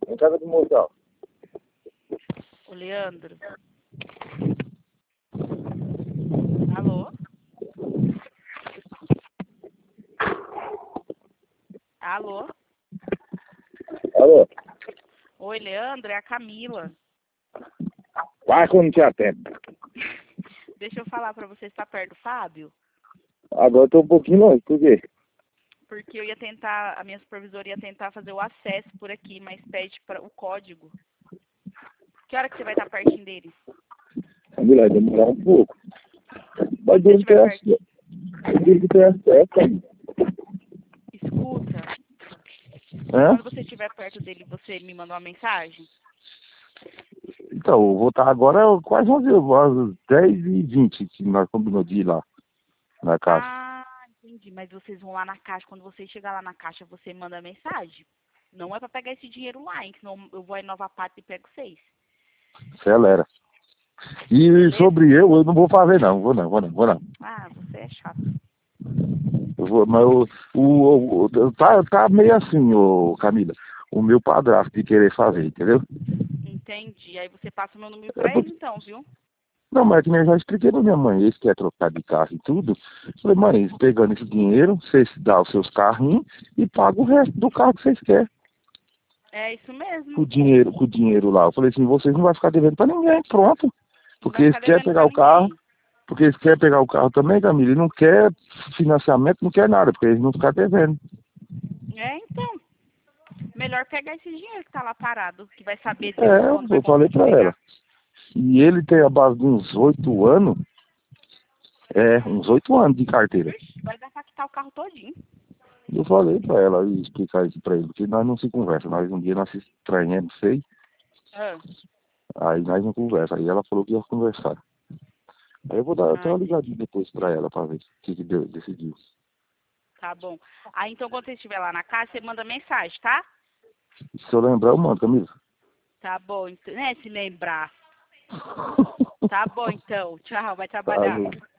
em casa do Mozão. Ô, Leandro. Alô? Alô? Alô? Oi, Leandro, é a Camila. Vai quando te atende. Deixa eu falar pra você, está perto do Fábio? Agora eu tô um pouquinho longe, por quê? Porque eu ia tentar, a minha supervisora ia tentar fazer o acesso por aqui, mas pede para o código. Que hora que você vai estar pertinho dele? Camila, vai demorar um pouco. Mas Quando você ele tem estiver perto, acesso. Ele tem acesso. escuta. Hã? Quando você estiver perto dele, você me manda uma mensagem? Então, eu vou estar agora quase 11 horas, 10h20, que nós combinamos de ir lá, na caixa. Ah, entendi. Mas vocês vão lá na caixa. Quando você chegar lá na caixa, você manda mensagem. Não é pra pegar esse dinheiro lá, hein? Senão eu vou em Nova Pátria e pego vocês. Acelera. E Beleza? sobre eu não vou fazer não, vou não. Ah, você é chato. Eu vou, mas tá meio assim, ô Camila, o meu padrasto de querer fazer, entendeu? Entendi. Aí você passa o meu número É pra ele, porque- então, viu? Não, mas é que nem eu já expliquei pra minha mãe, eles querem trocar de carro e tudo. Eu falei, mãe, pegando esse dinheiro, vocês dão os seus carrinhos e pagam o resto do carro que vocês querem. É isso Com mesmo. o dinheiro lá. Eu falei assim, vocês não vão ficar devendo pra ninguém, pronto. Não vai Porque eles ficar querem devendo pegar pra o carro, ninguém. porque eles querem pegar o carro também, Camila, e não quer financiamento, não quer nada, porque eles não ficam devendo. É, então. Melhor pegar esse dinheiro que tá lá parado, que vai saber Deus quando É, vai eu falei conseguir pra ela. pegar. E ele tem a base de uns 8 anos, uns 8 anos de carteira. Ixi, vai dar pra quitar o carro todinho. E eu falei pra ela e explicar isso pra ele, porque nós não se conversa, nós um dia nós se estranhamos, sei, Ah, aí nós não conversa. Aí ela falou que ia conversar. Aí eu vou dar até uma entendi. ligadinha depois pra ela pra ver o que decidiu. Tá bom. Aí então quando você estiver lá na casa, você manda mensagem, tá? Se eu lembrar, eu mando, Camila. Tá bom, então, né, se lembrar. Tá bom então. Tchau, vai trabalhar. Tá,